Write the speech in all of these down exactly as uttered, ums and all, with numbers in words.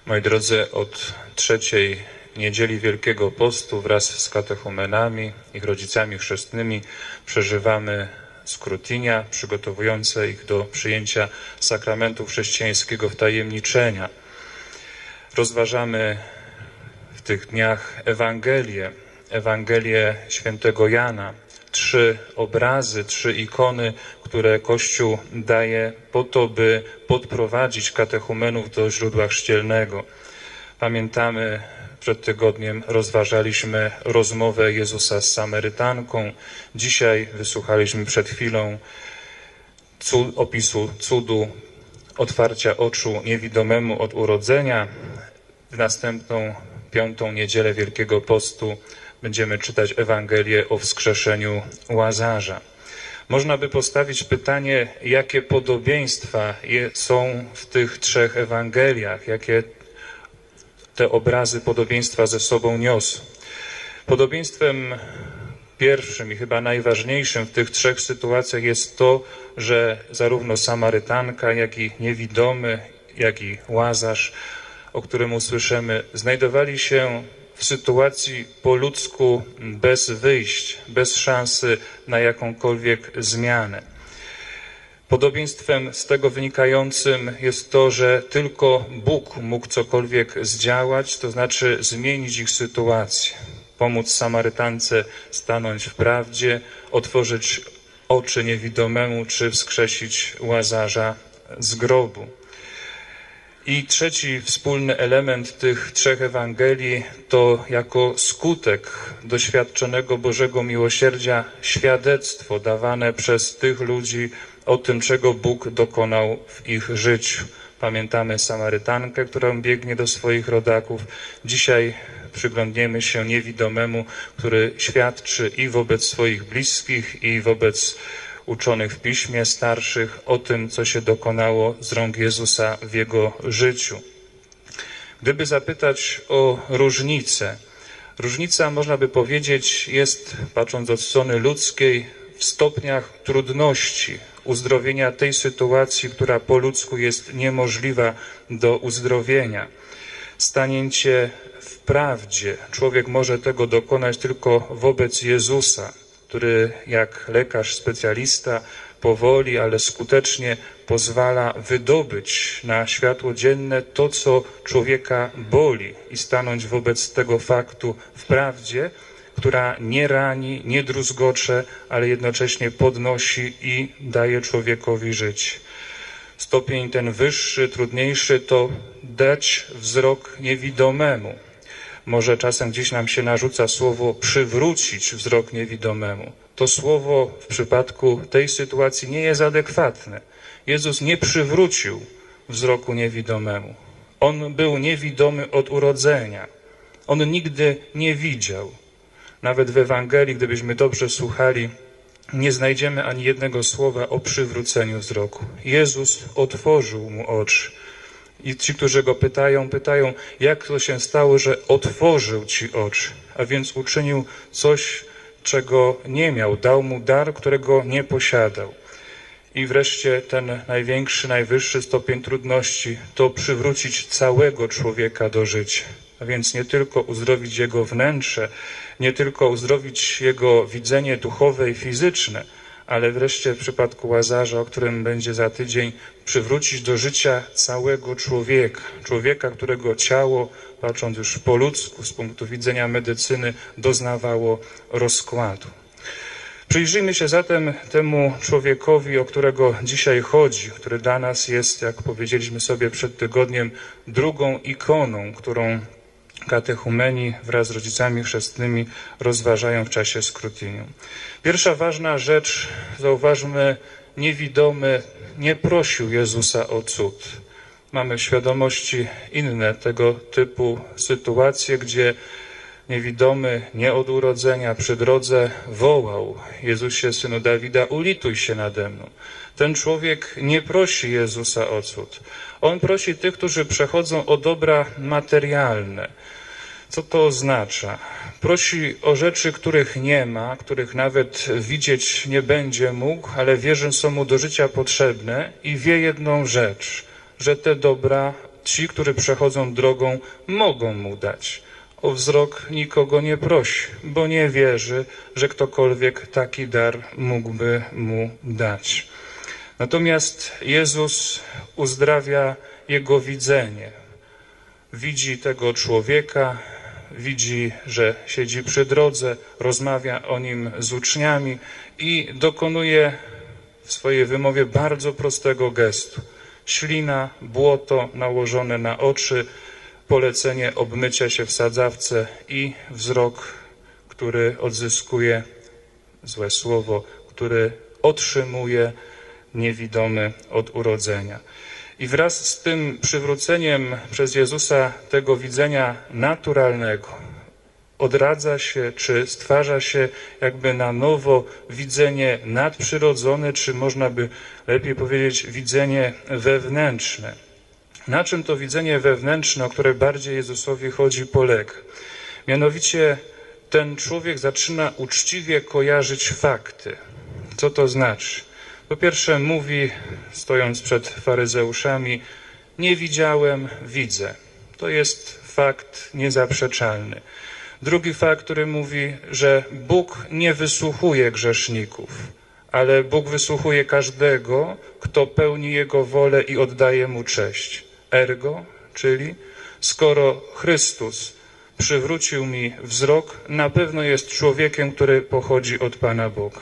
Moi drodzy, od trzeciej niedzieli Wielkiego Postu wraz z katechumenami, ich rodzicami chrzestnymi przeżywamy skrutynia przygotowujące ich do przyjęcia sakramentu chrześcijańskiego wtajemniczenia. Rozważamy w tych dniach Ewangelię, Ewangelię świętego Jana. Trzy obrazy, trzy ikony, które Kościół daje po to, by podprowadzić katechumenów do źródła chrzcielnego. Pamiętamy, przed tygodniem rozważaliśmy rozmowę Jezusa z Samarytanką. Dzisiaj wysłuchaliśmy przed chwilą cud, opisu cudu otwarcia oczu niewidomemu od urodzenia. W następną piątą niedzielę Wielkiego Postu będziemy czytać Ewangelię o wskrzeszeniu Łazarza. Można by postawić pytanie, jakie podobieństwa są w tych trzech Ewangeliach, jakie te obrazy podobieństwa ze sobą niosą. Podobieństwem pierwszym i chyba najważniejszym w tych trzech sytuacjach jest to, że zarówno Samarytanka, jak i niewidomy, jak i Łazarz, o którym usłyszymy, znajdowali się w sytuacji po ludzku bez wyjść, bez szansy na jakąkolwiek zmianę. Podobieństwem z tego wynikającym jest to, że tylko Bóg mógł cokolwiek zdziałać, to znaczy zmienić ich sytuację, pomóc Samarytance stanąć w prawdzie, otworzyć oczy niewidomemu czy wskrzesić Łazarza z grobu. I trzeci wspólny element tych trzech Ewangelii to jako skutek doświadczonego Bożego miłosierdzia świadectwo dawane przez tych ludzi o tym, czego Bóg dokonał w ich życiu. Pamiętamy Samarytankę, która biegnie do swoich rodaków. Dzisiaj przyglądniemy się niewidomemu, który świadczy i wobec swoich bliskich, i wobec uczonych w Piśmie starszych o tym, co się dokonało z rąk Jezusa w Jego życiu. Gdyby zapytać o różnicę, różnica, można by powiedzieć, jest, patrząc od strony ludzkiej, w stopniach trudności uzdrowienia tej sytuacji, która po ludzku jest niemożliwa do uzdrowienia. Stanięcie w prawdzie. Człowiek może tego dokonać tylko wobec Jezusa, który jak lekarz specjalista powoli, ale skutecznie pozwala wydobyć na światło dzienne to, co człowieka boli i stanąć wobec tego faktu w prawdzie, która nie rani, nie druzgocze, ale jednocześnie podnosi i daje człowiekowi życie. Stopień ten wyższy, trudniejszy to dać wzrok niewidomemu. Może czasem gdzieś nam się narzuca słowo przywrócić wzrok niewidomemu. To słowo w przypadku tej sytuacji nie jest adekwatne. Jezus nie przywrócił wzroku niewidomemu. On był niewidomy od urodzenia. On nigdy nie widział. Nawet w Ewangelii, gdybyśmy dobrze słuchali, nie znajdziemy ani jednego słowa o przywróceniu wzroku. Jezus otworzył mu oczy. I ci, którzy go pytają, pytają, jak to się stało, że otworzył ci oczy, a więc uczynił coś, czego nie miał, dał mu dar, którego nie posiadał. I wreszcie ten największy, najwyższy stopień trudności to przywrócić całego człowieka do życia. A więc nie tylko uzdrowić jego wnętrze, nie tylko uzdrowić jego widzenie duchowe i fizyczne, ale wreszcie w przypadku Łazarza, o którym będzie za tydzień, przywrócić do życia całego człowieka. Człowieka, którego ciało, patrząc już po ludzku, z punktu widzenia medycyny, doznawało rozkładu. Przyjrzyjmy się zatem temu człowiekowi, o którego dzisiaj chodzi, który dla nas jest, jak powiedzieliśmy sobie przed tygodniem, drugą ikoną, którą katechumeni wraz z rodzicami chrzestnymi rozważają w czasie skrutynium. Pierwsza ważna rzecz, zauważmy, niewidomy nie prosił Jezusa o cud. Mamy w świadomości inne tego typu sytuacje, gdzie niewidomy nie od urodzenia przy drodze wołał: Jezusie, Synu Dawida, ulituj się nade mną. Ten człowiek nie prosi Jezusa o cud. On prosi tych, którzy przechodzą o dobra materialne. Co to oznacza? Prosi o rzeczy, których nie ma, których nawet widzieć nie będzie mógł, ale wie, że są mu do życia potrzebne i wie jedną rzecz, że te dobra ci, którzy przechodzą drogą, mogą mu dać. O wzrok nikogo nie prosi, bo nie wierzy, że ktokolwiek taki dar mógłby mu dać. Natomiast Jezus uzdrawia jego widzenie. Widzi tego człowieka, widzi, że siedzi przy drodze, rozmawia o nim z uczniami i dokonuje w swojej wymowie bardzo prostego gestu. Ślina, błoto nałożone na oczy, polecenie obmycia się w sadzawce i wzrok, który odzyskuje, złe słowo, który otrzymuje niewidomy od urodzenia. I wraz z tym przywróceniem przez Jezusa tego widzenia naturalnego odradza się, czy stwarza się jakby na nowo widzenie nadprzyrodzone, czy można by lepiej powiedzieć widzenie wewnętrzne. Na czym to widzenie wewnętrzne, o które bardziej Jezusowi chodzi, polega? Mianowicie ten człowiek zaczyna uczciwie kojarzyć fakty. Co to znaczy? Po pierwsze mówi, stojąc przed faryzeuszami, nie widziałem, widzę. To jest fakt niezaprzeczalny. Drugi fakt, który mówi, że Bóg nie wysłuchuje grzeszników, ale Bóg wysłuchuje każdego, kto pełni Jego wolę i oddaje Mu cześć. Ergo, czyli skoro Chrystus przywrócił mi wzrok, na pewno jest człowiekiem, który pochodzi od Pana Boga.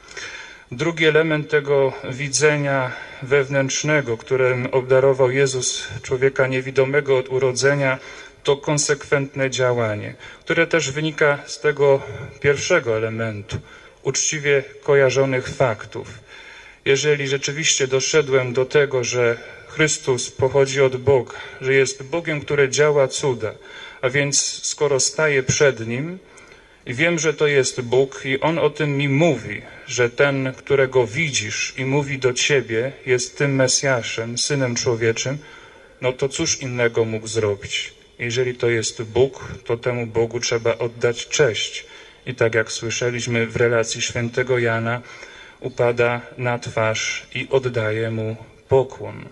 Drugi element tego widzenia wewnętrznego, którym obdarował Jezus człowieka niewidomego od urodzenia, to konsekwentne działanie, które też wynika z tego pierwszego elementu, uczciwie kojarzonych faktów. Jeżeli rzeczywiście doszedłem do tego, że Chrystus pochodzi od Boga, że jest Bogiem, który działa cuda, a więc skoro staję przed Nim i wiem, że to jest Bóg i On o tym mi mówi, że ten, którego widzisz i mówi do Ciebie, jest tym Mesjaszem, Synem Człowieczym, no to cóż innego mógł zrobić? Jeżeli to jest Bóg, to temu Bogu trzeba oddać cześć. I tak jak słyszeliśmy w relacji świętego Jana, upada na twarz i oddaje Mu pokłon.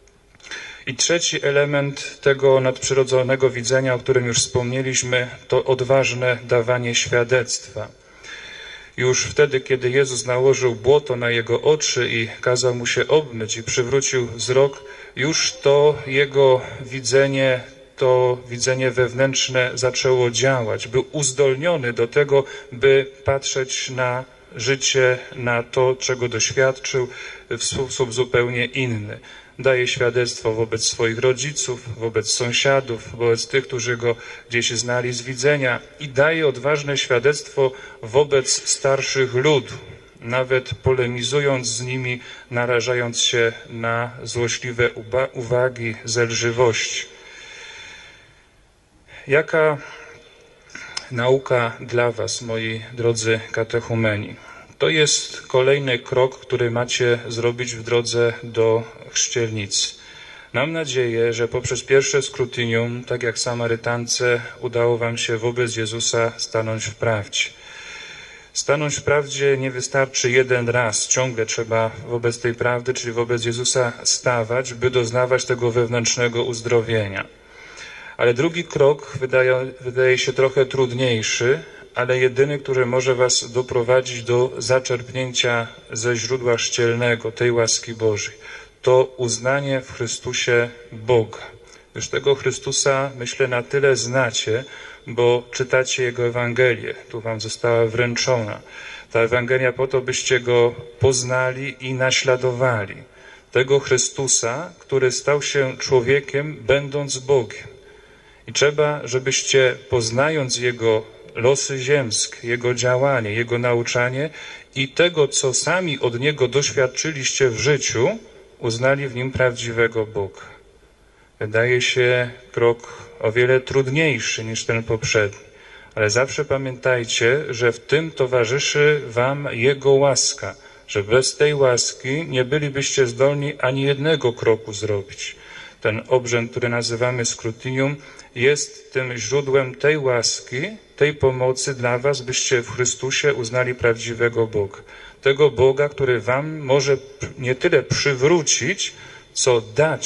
I trzeci element tego nadprzyrodzonego widzenia, o którym już wspomnieliśmy, to odważne dawanie świadectwa. Już wtedy, kiedy Jezus nałożył błoto na jego oczy i kazał mu się obmyć i przywrócił wzrok, już to jego widzenie, to widzenie wewnętrzne zaczęło działać. Był uzdolniony do tego, by patrzeć na życie, na to, czego doświadczył w sposób zupełnie inny. Daje świadectwo wobec swoich rodziców, wobec sąsiadów, wobec tych, którzy go gdzieś znali z widzenia i daje odważne świadectwo wobec starszych ludu, nawet polemizując z nimi, narażając się na złośliwe uwagi, zelżywość. Jaka nauka dla was, moi drodzy katechumeni? To jest kolejny krok, który macie zrobić w drodze do chrzcielnicy. Mam nadzieję, że poprzez pierwsze skrutynium, tak jak Samarytance, udało wam się wobec Jezusa stanąć w prawdzie. Stanąć w prawdzie nie wystarczy jeden raz, ciągle trzeba wobec tej prawdy, czyli wobec Jezusa stawać, by doznawać tego wewnętrznego uzdrowienia. Ale drugi krok wydaje, wydaje się trochę trudniejszy, ale jedyny, który może was doprowadzić do zaczerpnięcia ze źródła chrzcielnego, tej łaski Bożej. To uznanie w Chrystusie Boga. Już tego Chrystusa, myślę, na tyle znacie, bo czytacie Jego Ewangelię. Tu wam została wręczona. Ta Ewangelia po to, byście Go poznali i naśladowali. Tego Chrystusa, który stał się człowiekiem, będąc Bogiem. I trzeba, żebyście, poznając Jego losy ziemskie, Jego działanie, Jego nauczanie i tego, co sami od Niego doświadczyliście w życiu, uznali w Nim prawdziwego Boga. Wydaje się krok o wiele trudniejszy niż ten poprzedni, ale zawsze pamiętajcie, że w tym towarzyszy wam Jego łaska, że bez tej łaski nie bylibyście zdolni ani jednego kroku zrobić. Ten obrzęd, który nazywamy skrutynium, jest tym źródłem tej łaski, tej pomocy dla was, byście w Chrystusie uznali prawdziwego Boga. Tego Boga, który wam może nie tyle przywrócić, co dać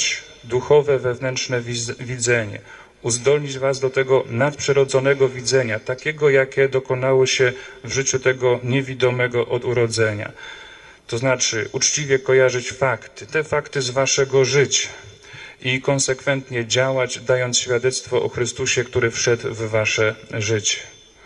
duchowe, wewnętrzne widzenie, uzdolnić was do tego nadprzyrodzonego widzenia, takiego, jakie dokonało się w życiu tego niewidomego od urodzenia. To znaczy uczciwie kojarzyć fakty, te fakty z waszego życia i konsekwentnie działać, dając świadectwo o Chrystusie, który wszedł w wasze życie.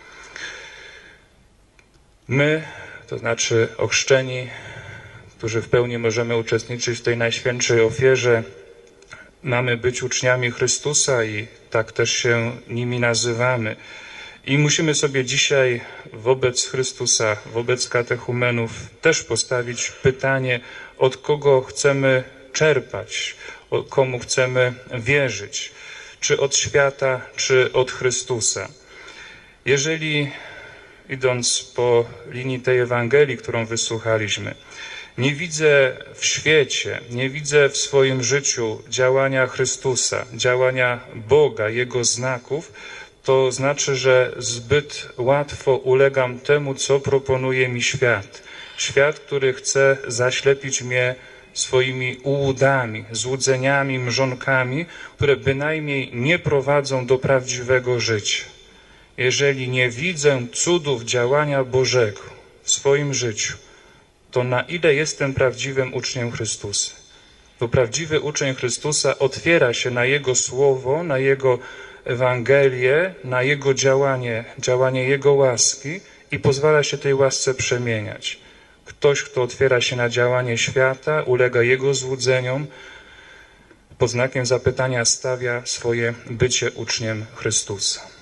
My, to znaczy ochrzczeni, którzy w pełni możemy uczestniczyć w tej najświętszej ofierze, mamy być uczniami Chrystusa i tak też się nimi nazywamy. I musimy sobie dzisiaj wobec Chrystusa, wobec katechumenów też postawić pytanie, od kogo chcemy czerpać, komu chcemy wierzyć, czy od świata, czy od Chrystusa. Jeżeli, idąc po linii tej Ewangelii, którą wysłuchaliśmy, nie widzę w świecie, nie widzę w swoim życiu działania Chrystusa, działania Boga, Jego znaków, to znaczy, że zbyt łatwo ulegam temu, co proponuje mi świat. Świat, który chce zaślepić mnie swoimi ułudami, złudzeniami, mrzonkami, które bynajmniej nie prowadzą do prawdziwego życia. Jeżeli nie widzę cudów działania Bożego w swoim życiu, to na ile jestem prawdziwym uczniem Chrystusa? Bo prawdziwy uczeń Chrystusa otwiera się na Jego Słowo, na Jego Ewangelię, na Jego działanie, działanie Jego łaski i pozwala się tej łasce przemieniać. Ktoś, kto otwiera się na działanie świata, ulega jego złudzeniom, pod znakiem zapytania stawia swoje bycie uczniem Chrystusa.